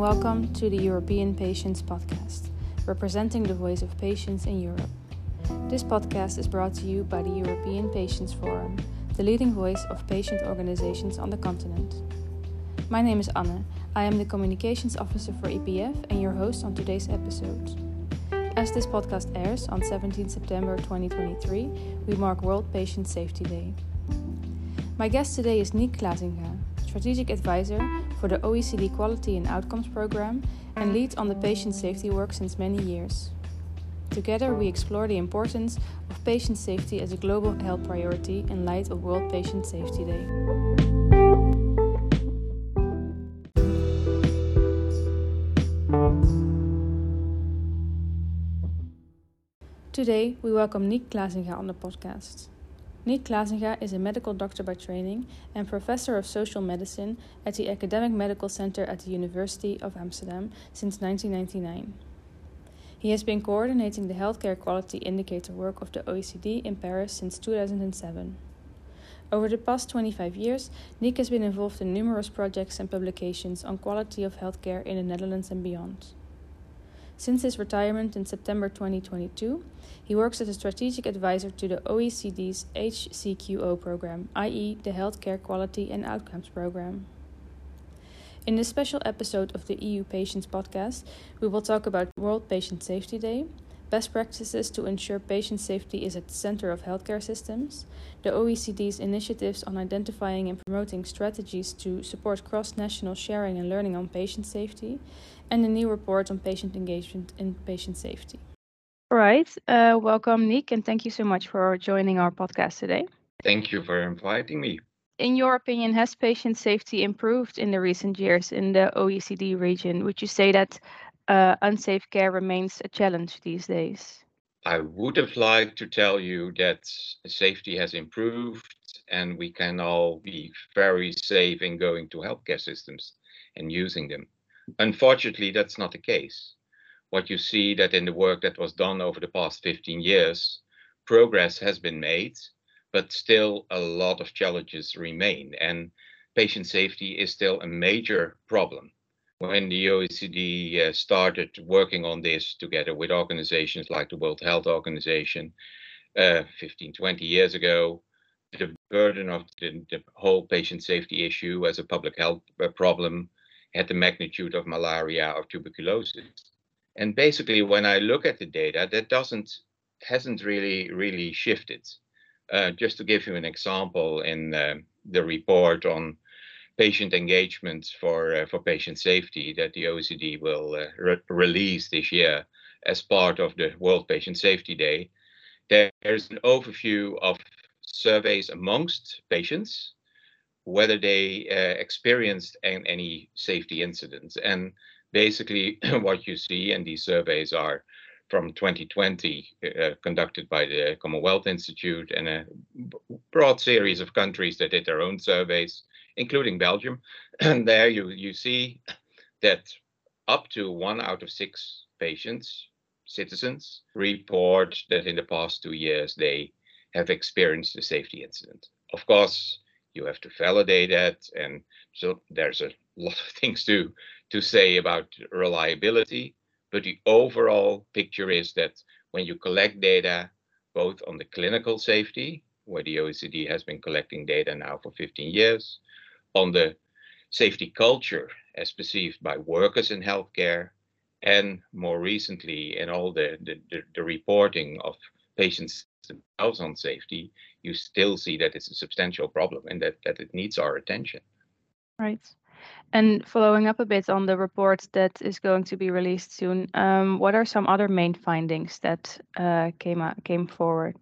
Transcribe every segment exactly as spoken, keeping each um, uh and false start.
welcome to the European Patients Podcast, representing the voice of patients in Europe. This podcast is brought to you by the European Patients Forum, the leading voice of patient organizations on the continent. My name is Anne. I am the Communications Officer for E P F and your host on today's episode. As this podcast airs on seventeenth September twenty twenty-three, we mark World Patient Safety Day. My guest today is Niek Klasinga, Strategic Advisor for the O E C D Quality and Outcomes Programme and lead on the patient safety work since many years. Together we explore the importance of patient safety as a global health priority in light of World Patient Safety Day. Today we welcome Niek Klasinga on the podcast. Niek Klasinga is a medical doctor by training and professor of social medicine at the Academic Medical Center at the University of Amsterdam since nineteen ninety-nine. He has been coordinating the healthcare quality indicator work of the O E C D in Paris since two thousand seven. Over the past twenty-five years, Niek has been involved in numerous projects and publications on quality of healthcare in the Netherlands and beyond. Since his retirement in September twenty twenty-two, he works as a strategic advisor to the O E C D's H C Q O program, that is the Healthcare Quality and Outcomes Program. In this special episode of the E U Patients Podcast, we will talk about World Patient Safety Day, best practices to ensure patient safety is at the center of healthcare systems, the O E C D's initiatives on identifying and promoting strategies to support cross-national sharing and learning on patient safety, and the new report on patient engagement in patient safety. All right, uh, welcome Niek, and thank you so much for joining our podcast today. Thank you for inviting me. In your opinion, has patient safety improved in the recent years in the O E C D region? Would you say that uh, unsafe care remains a challenge these days? I would have liked to tell you that safety has improved and we can all be very safe in going to healthcare systems and using them. Unfortunately, that's not the case. What you see that in the work that was done over the past fifteen years, progress has been made, but still a lot of challenges remain, and patient safety is still a major problem. When the O E C D uh, started working on this together with organizations like the World Health Organization uh, fifteen, twenty years ago, the burden of the, the whole patient safety issue as a public health problem had the magnitude of malaria or tuberculosis. And basically, when I look at the data, that doesn't hasn't really really shifted. Uh, just to give you an example, in uh, the report on patient engagement for uh, for patient safety that the O E C D will uh, re- release this year as part of the World Patient Safety Day, there's an overview of surveys amongst patients, whether they uh, experienced an, any safety incidents. And basically what you see, and these surveys are from twenty twenty, uh, conducted by the Commonwealth Institute and a broad series of countries that did their own surveys, including Belgium. And there you, you see that up to one out of six patients, citizens, report that in the past two years they have experienced a safety incident. Of course, you have to validate that, and so there's a lot of things to, to say about reliability, but the overall picture is that when you collect data, both on the clinical safety, where the O E C D has been collecting data now for fifteen years, on the safety culture as perceived by workers in healthcare, and more recently in all the, the, the, the reporting of patients themselves on safety, you still see that it's a substantial problem and that, that it needs our attention. Right. And following up a bit on the report that is going to be released soon, um, what are some other main findings that uh, came out, came forward?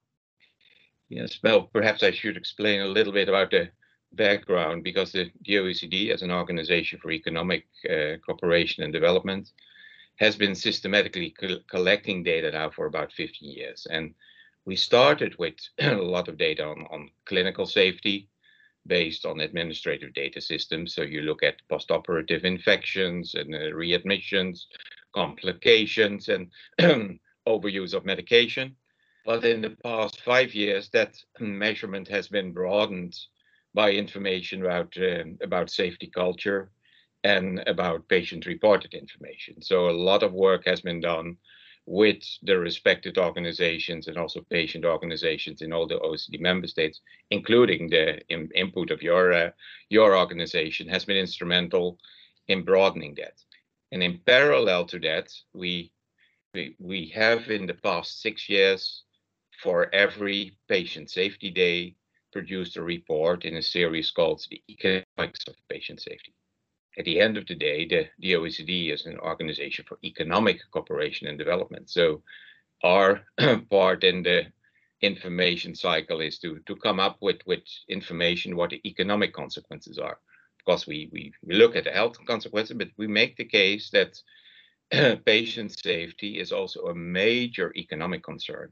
Yes, well, perhaps I should explain a little bit about the background, because the, the O E C D, as an organization for economic uh, cooperation and development, has been systematically co- collecting data now for about fifteen years. And we started with a lot of data on, on clinical safety based on administrative data systems. So you look at postoperative infections and uh, readmissions, complications, and overuse of medication. But in the past five years, that measurement has been broadened by information about uh, about safety culture and about patient-reported information. So a lot of work has been done with the respected organizations and also patient organizations in all the O E C D member states, including the in, input of your uh, your organization, has been instrumental in broadening that. And in parallel to that, we we, we have in the past six years, for every patient safety day, produced a report in a series called the Economics of Patient Safety. At the end of the day, the, the O E C D is an organization for economic cooperation and development. So our part in the information cycle is to, to come up with, with information what the economic consequences are. Because we, we, we look at the health consequences, but we make the case that patient safety is also a major economic concern.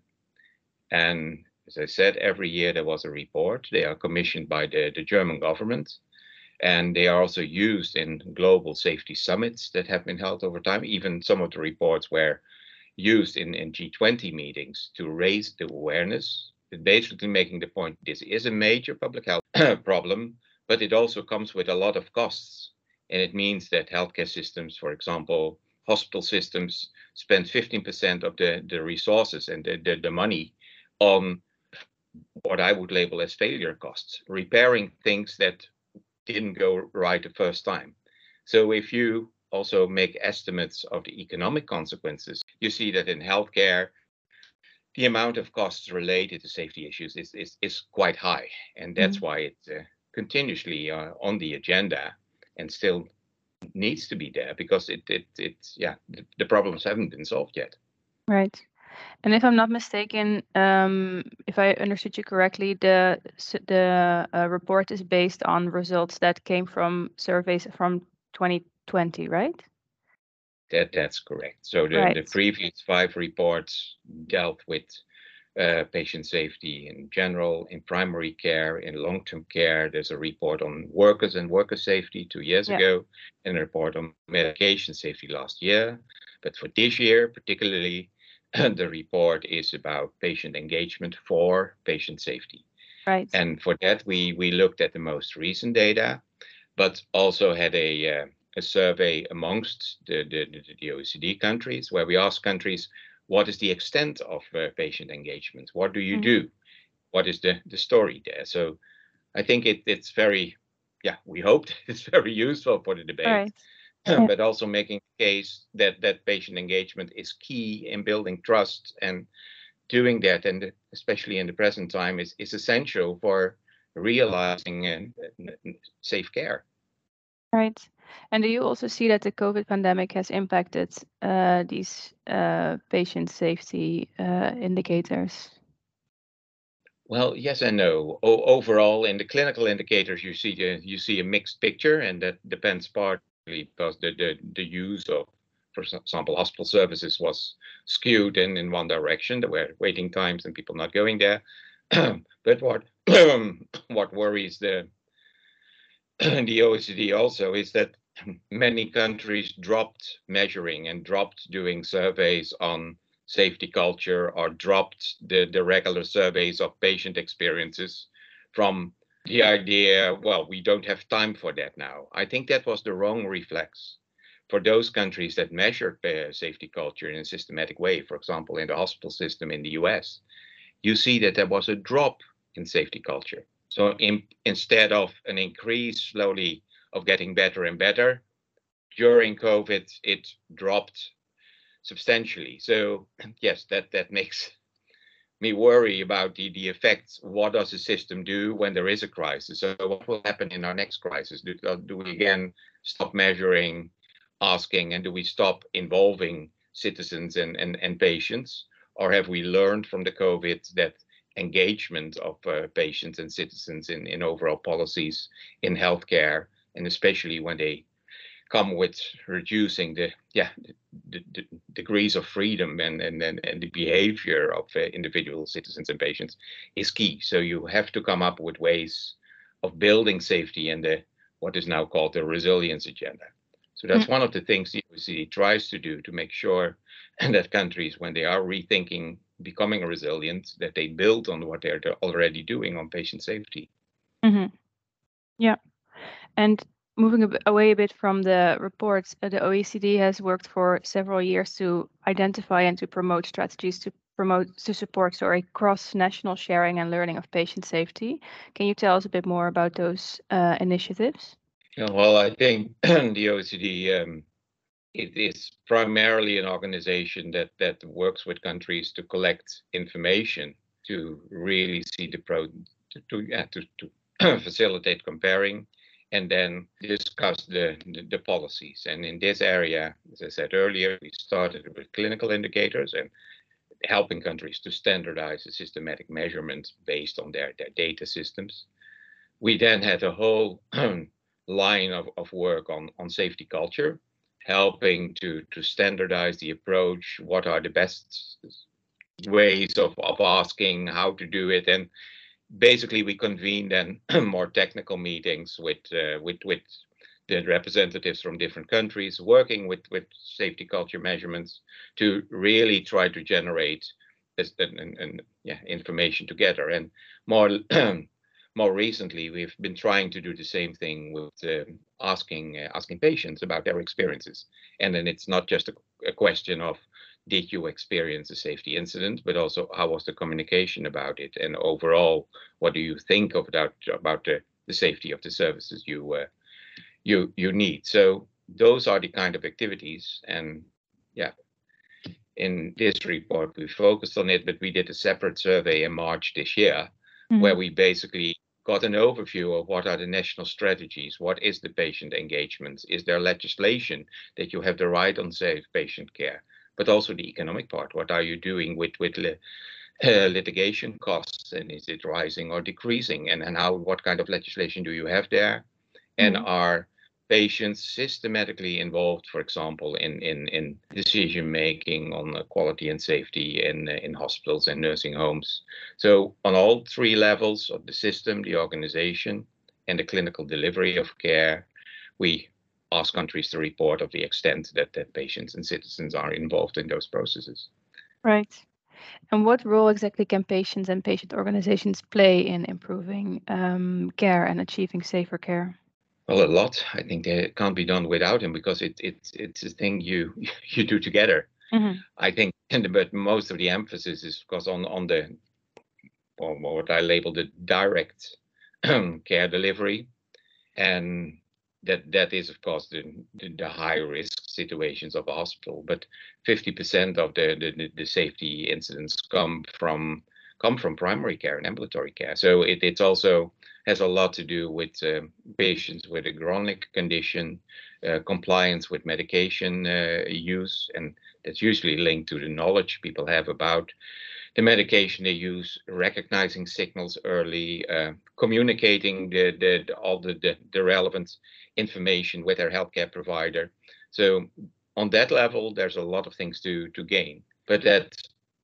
And as I said, every year there was a report. They are commissioned by the, the German government. And they are also used in global safety summits that have been held over time. Even some of the reports were used in, in G twenty meetings to raise the awareness, basically making the point this is a major public health problem, but it also comes with a lot of costs. And it means that healthcare systems, for example, hospital systems, spend fifteen percent of the, the resources and the, the, the money on what I would label as failure costs, repairing things that didn't go right the first time. So if you also make estimates of the economic consequences, you see that in healthcare, the amount of costs related to safety issues is, is, is quite high. And that's mm-hmm. why it's uh, continuously uh, on the agenda and still needs to be there, because it, it it's, yeah, the, the problems haven't been solved yet. Right. And if I'm not mistaken, um, if I understood you correctly, the the uh, report is based on results that came from surveys from twenty twenty, right? That that's correct. So the, right. the previous five reports dealt with uh, patient safety in general, in primary care, in long-term care. There's a report on workers and worker safety two years yeah. ago, and a report on medication safety last year. But for this year, particularly, the report is about patient engagement for patient safety. Right. And for that, we, we looked at the most recent data, but also had a, uh, a survey amongst the, the, the O E C D countries, where we asked countries, what is the extent of uh, patient engagement? What do you mm-hmm. do? What is the, the story there? So I think it, it's very, yeah, we hope it's very useful for the debate. Right. But also making the case that, that patient engagement is key in building trust, and doing that, and especially in the present time, is, is essential for realizing uh, safe care. Right. And do you also see that the COVID pandemic has impacted uh, these uh, patient safety uh, indicators? Well, yes and no. O- overall, in the clinical indicators, you see a, you see a mixed picture, and that depends partly because the, the, the use of, for example, hospital services was skewed in, in one direction. There were waiting times and people not going there. But what what worries the the O E C D also is that many countries dropped measuring and dropped doing surveys on safety culture, or dropped the, the regular surveys of patient experiences from the idea, well, we don't have time for that now. I think that was the wrong reflex. For those countries that measured uh, safety culture in a systematic way, for example, in the hospital system in the U S, you see that there was a drop in safety culture. So in, instead of an increase slowly of getting better and better, during COVID, it dropped substantially. So yes, that, that makes me worry about the, the effects. What does the system do when there is a crisis? So what will happen in our next crisis? Do, do we again stop measuring, asking, and do we stop involving citizens and, and, and patients? Or have we learned from the COVID that engagement of uh, patients and citizens in, in overall policies in healthcare, and especially when they come with reducing the yeah the, the degrees of freedom and and and the behavior of uh, individual citizens and patients, is key. So you have to come up with ways of building safety in the what is now called the resilience agenda. So that's mm-hmm. one of the things the O E C D tries to do, to make sure that countries, when they are rethinking becoming resilient, that they build on what they're already doing on patient safety. Mm-hmm. Yeah. And moving a bit away a bit from the reports, uh, the O E C D has worked for several years to identify and to promote strategies to promote to support sorry cross-national sharing and learning of patient safety. Can you tell us a bit more about those uh, initiatives? Yeah, well, I think the O E C D um, it is primarily an organization that that works with countries to collect information to really see the pro to to, yeah, to, to facilitate comparing and then discuss the, the the policies. And in this area, as I said earlier, we started with clinical indicators and helping countries to standardize the systematic measurements based on their, their data systems. We then had a whole line of, of work on, on safety culture, helping to, to standardize the approach, what are the best ways of, of asking, how to do it. And basically we convened then more technical meetings with, uh, with, with the representatives from different countries working with, with safety culture measurements to really try to generate this, and, and, and yeah, information together. And more more recently, we've been trying to do the same thing with uh, asking uh, asking patients about their experiences. And then it's not just a, a question of did you experience a safety incident, but also how was the communication about it, and overall, what do you think of that about the, the safety of the services you uh, you you need. So those are the kind of activities, and yeah, in this report we focused on it, but we did a separate survey in March this year, mm-hmm. where we basically got an overview of what are the national strategies, what is the patient engagement, is there legislation that you have the right on safe patient care, but also the economic part, what are you doing with with li uh, litigation costs, and is it rising or decreasing, and, and how what kind of legislation do you have there, and mm-hmm. are patients systematically involved, for example, in, in, in decision making on uh, quality and safety in, uh, in hospitals and nursing homes. So on all three levels of the system, the organization, and the clinical delivery of care, we ask countries to report of the extent that, that patients and citizens are involved in those processes. Right. And what role exactly can patients and patient organizations play in improving um, care and achieving safer care? Well, a lot. I think it can't be done without him because it, it it's a thing you you do together. Mm-hmm. I think, but most of the emphasis is because on on the or what I label the direct care delivery, and that that is of course the the, the high risk situations of a hospital. But fifty percent of the, the the safety incidents come from come from primary care and ambulatory care. So it it's also has a lot to do with uh, patients with a chronic condition, uh, compliance with medication uh, use, and that's usually linked to the knowledge people have about the medication they use, recognizing signals early, uh, communicating the, the, the all the, the, the relevant information with their healthcare provider. So on that level, there's a lot of things to, to gain, but that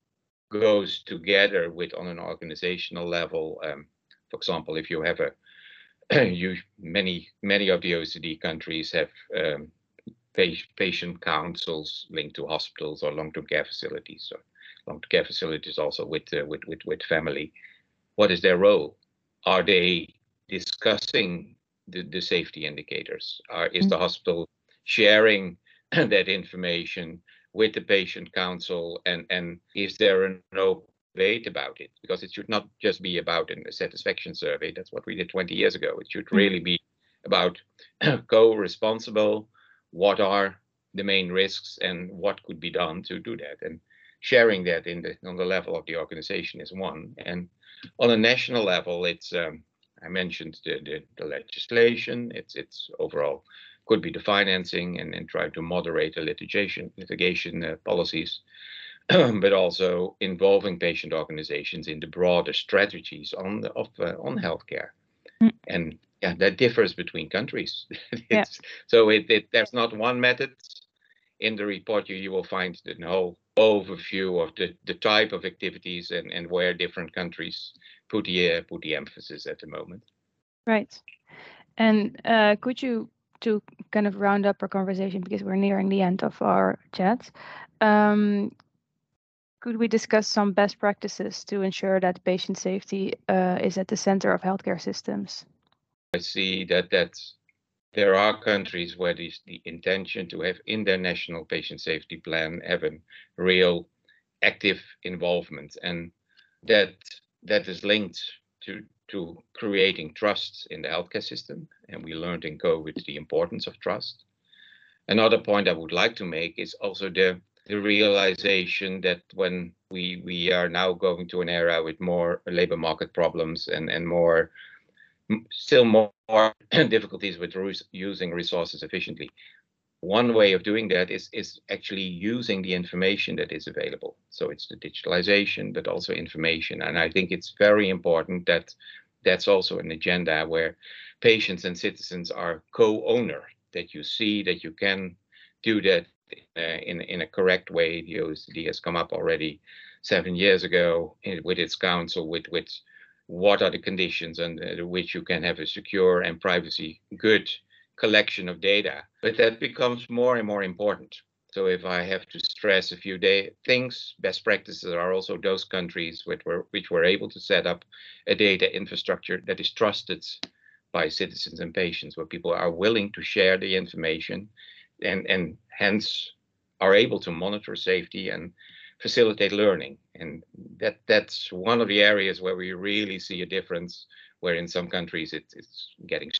goes together with on an organizational level. Um, for example, if you have a, you, many, many of the O E C D countries have um, patient councils linked to hospitals or long-term care facilities. So long-term care facilities also with, uh, with, with, with family. What is their role? Are they discussing the, the safety indicators? Are, is the hospital sharing that information with the patient council? And, and is there an open debate about it? Because it should not just be about a satisfaction survey. That's what we did twenty years ago. It should really be about co-responsible, what are the main risks and what could be done to do that. And sharing that in the on the level of the organization is one. And on a national level, it's um, I mentioned the, the, the legislation. It's it's overall could be the financing and, and try to moderate the litigation litigation uh, policies, but also involving patient organizations in the broader strategies on the, of uh, on healthcare. Mm. And yeah, that differs between countries. Yeah. So it, it there's not one method. In the report, you, you will find the whole overview of the, the type of activities and, and where different countries put the uh, put the emphasis at the moment. Right. And uh, could you, to kind of round up our conversation, because we're nearing the end of our chat, um, could we discuss some best practices to ensure that patient safety uh, is at the center of healthcare systems? I see that that there are countries where this, the intention to have in their national patient safety plan have a real active involvement, and that that is linked to to creating trust in the healthcare system. And we learned in COVID the importance of trust. Another point I would like to make is also the the realization that when we we are now going to an era with more labor market problems and and more still more difficulties with using resources efficiently, one way of doing that is is actually using the information that is available. So it's the digitalization, but also information. And I think it's very important that that's also an agenda where patients and citizens are co-owner, that you see that you can do that uh, in, in a correct way. The O E C D has come up already seven years ago in, with its council, with, with what are the conditions under which you can have a secure and privacy good collection of data. But that becomes more and more important. So if I have to stress a few day things, best practices are also those countries which were which were able to set up a data infrastructure that is trusted by citizens and patients, where people are willing to share the information and, and hence are able to monitor safety and facilitate learning. And that that's one of the areas where we really see a difference, where in some countries it, it's getting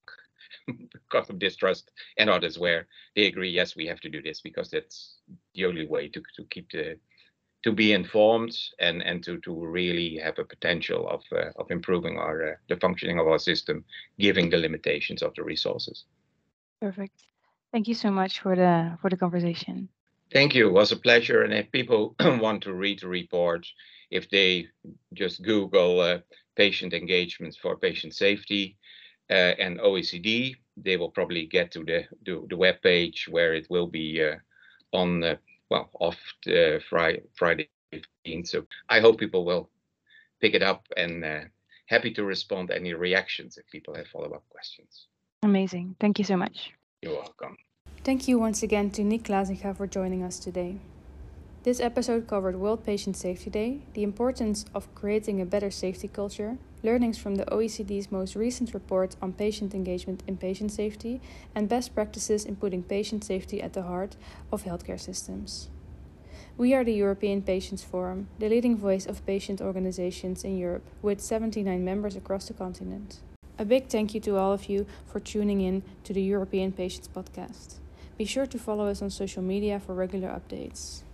because of distrust, and others where they agree, yes, we have to do this because that's the only way to, to keep the to be informed and and to to really have a potential of uh, of improving our uh, the functioning of our system, given the limitations of the resources. Perfect. Thank you so much for the for the conversation. Thank you. It was a pleasure. And if people want to read the report, if they just Google uh, patient engagements for patient safety uh, and O E C D, they will probably get to the the, the web page where it will be uh, on uh, well off the Friday Friday fifteenth. So I hope people will pick it up, and uh, happy to respond to any reactions if people have follow-up questions. Amazing. Thank you so much. You're welcome. Thank you once again to Nick Klasinga for joining us today. This episode covered World Patient Safety Day, the importance of creating a better safety culture, learnings from the O E C D's most recent report on patient engagement in patient safety, and best practices in putting patient safety at the heart of healthcare systems. We are the European Patients Forum, the leading voice of patient organizations in Europe, with seventy-nine members across the continent. A big thank you to all of you for tuning in to the European Patients Podcast. Be sure to follow us on social media for regular updates.